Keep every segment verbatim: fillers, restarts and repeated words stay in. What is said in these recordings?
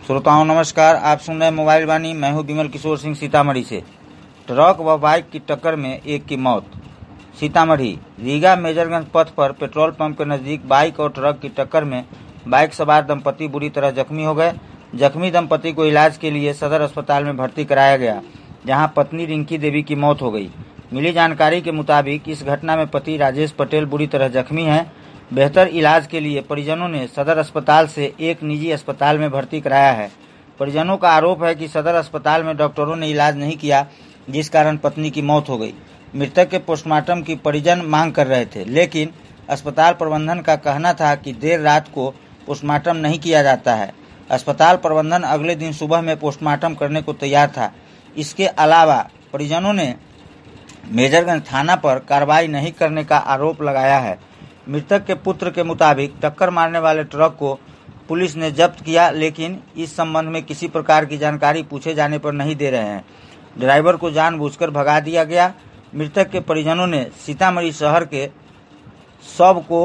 श्रोताओं नमस्कार, आप सुन रहे मोबाइल वाणी। मैं हूं विमल किशोर सिंह सीतामढ़ी से। ट्रक व बाइक की टक्कर में एक की मौत। सीतामढ़ी रीगा मेजरगंज पथ पर पेट्रोल पंप के नजदीक बाइक और ट्रक की टक्कर में बाइक सवार दंपति बुरी तरह जख्मी हो गए। जख्मी दंपति को इलाज के लिए सदर अस्पताल में भर्ती कराया गया, जहां पत्नी रिंकी देवी की मौत हो गई। मिली जानकारी के मुताबिक इस घटना में पति राजेश पटेल बुरी तरह जख्मी हैं। बेहतर इलाज के लिए परिजनों ने सदर अस्पताल से एक निजी अस्पताल में भर्ती कराया है। परिजनों का आरोप है कि सदर अस्पताल में डॉक्टरों ने इलाज नहीं किया, जिस कारण पत्नी की मौत हो गई। मृतक के पोस्टमार्टम की परिजन मांग कर रहे थे, लेकिन अस्पताल प्रबंधन का कहना था कि देर रात को पोस्टमार्टम नहीं किया जाता है। अस्पताल प्रबंधन अगले दिन सुबह में पोस्टमार्टम करने को तैयार था। इसके अलावा परिजनों ने मेजरगंज थाना पर कार्रवाई नहीं करने का आरोप लगाया है। मृतक के पुत्र के मुताबिक टक्कर मारने वाले ट्रक को पुलिस ने जब्त किया, लेकिन इस संबंध में किसी प्रकार की जानकारी पूछे जाने पर नहीं दे रहे हैं। ड्राइवर को जानबूझकर भगा दिया गया। मृतक के परिजनों ने सीतामढ़ी शहर के शव को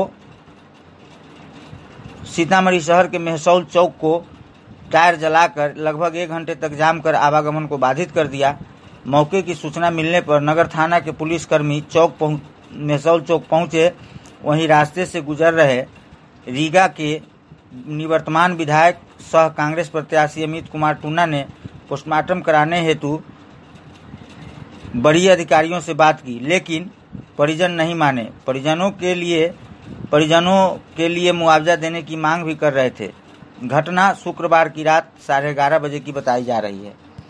सीतामढ़ी शहर के मेहसौल चौक को टायर जलाकर लगभग एक घंटे तक जाम कर आवागमन को बाधित कर दिया। मौके की सूचना मिलने पर नगर थाना के पुलिसकर्मी चौक पहुंच मेहसौल चौक पहुंचे। वहीं रास्ते से गुजर रहे रीगा के निवर्तमान विधायक सह कांग्रेस प्रत्याशी अमित कुमार टूना ने पोस्टमार्टम कराने हेतु बड़ी अधिकारियों से बात की, लेकिन परिजन नहीं माने। परिजनों के लिए परिजनों के लिए मुआवजा देने की मांग भी कर रहे थे। घटना शुक्रवार की रात साढ़े ग्यारह बजे की बताई जा रही है।